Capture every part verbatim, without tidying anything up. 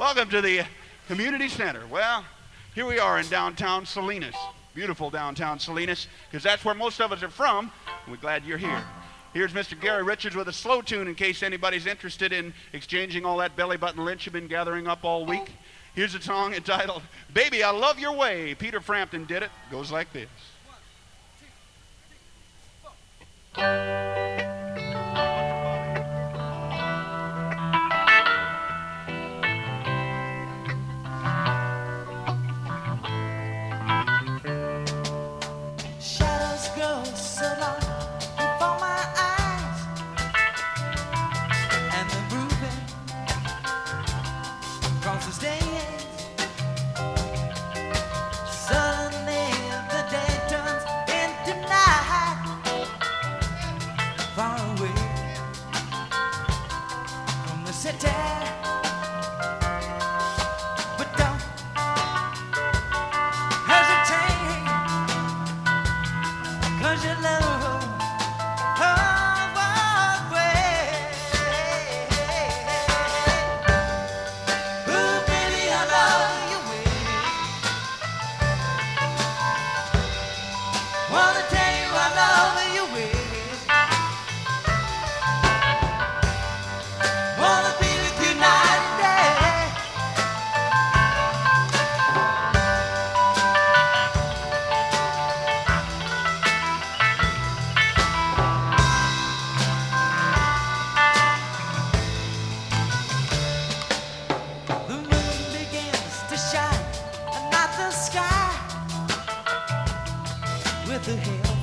Welcome to the community center. Well, here we are in downtown Salinas, beautiful downtown Salinas, because that's where most of us are from. We're glad you're here. Here's Mister Gary Richards with a slow tune in case anybody's interested in exchanging all that belly button lint you've been gathering up all week. Here's a song entitled, Baby, I Love Your Way. Peter Frampton did it. Goes like this. Shadows grow so long before my eyes, and the moving across the stage. Suddenly the day turns into night, far away from the city. But don't hesitate, 'cause your love oh, way. Ooh, baby, I love your way. Wanna tell you I love your way. Wanna be with you night and day. The moon begins to shine, and not the sky, with the help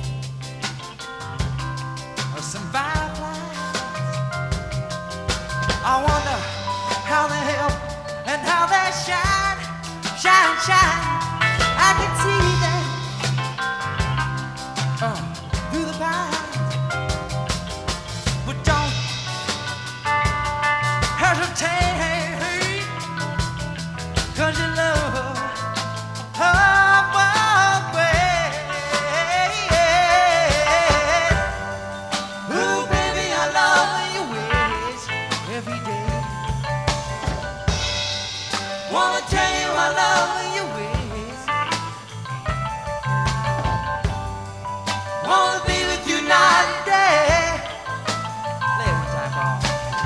of some fireflies. I wonder how they help and how they shine, shine, shine. I can see them uh, through the pines. But don't hesitate, 'cause your love oh, way. Ooh, baby, I love your ways every day. Wanna tell you I love your ways. Wanna be with you night and day. Play it one time, Paul.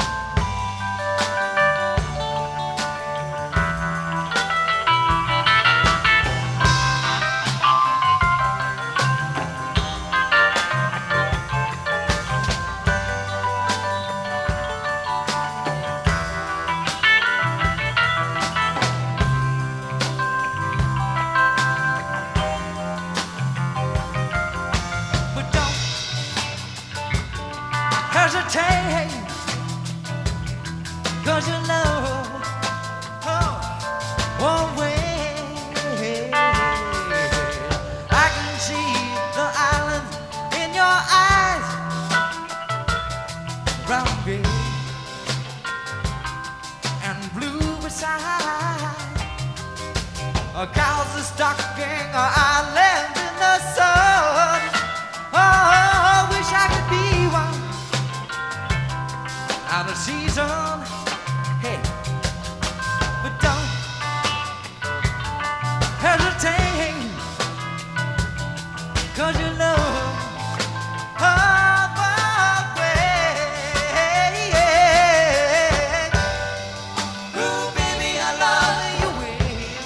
But don't hesitate, 'cause your love oh, won't wait. I can see the islands in your eyes, brown, gray, and blue beside. A cows are stalking an island in the sun. Oh, wish I could be one out of season. Hey, but don't hesitate, 'cause your love oh, way. Ooh, baby, I love your ways.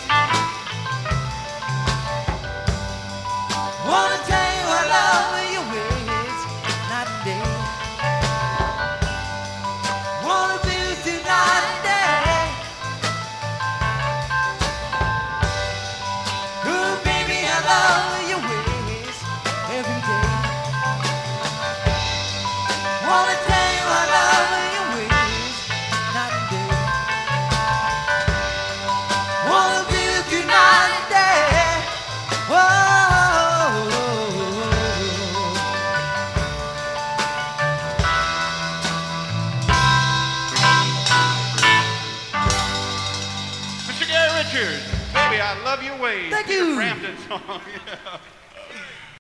Wanna tell you I love your ways night and day. Wanna be with you night and day. Ooh, baby, I love your ways every day. Wanna tell you I love your ways night and day. Wanna be with you night and day. Whoa. Mister Gary Richards, Baby, I Love Your Way. Thank Peter you. Frampton song. Yeah.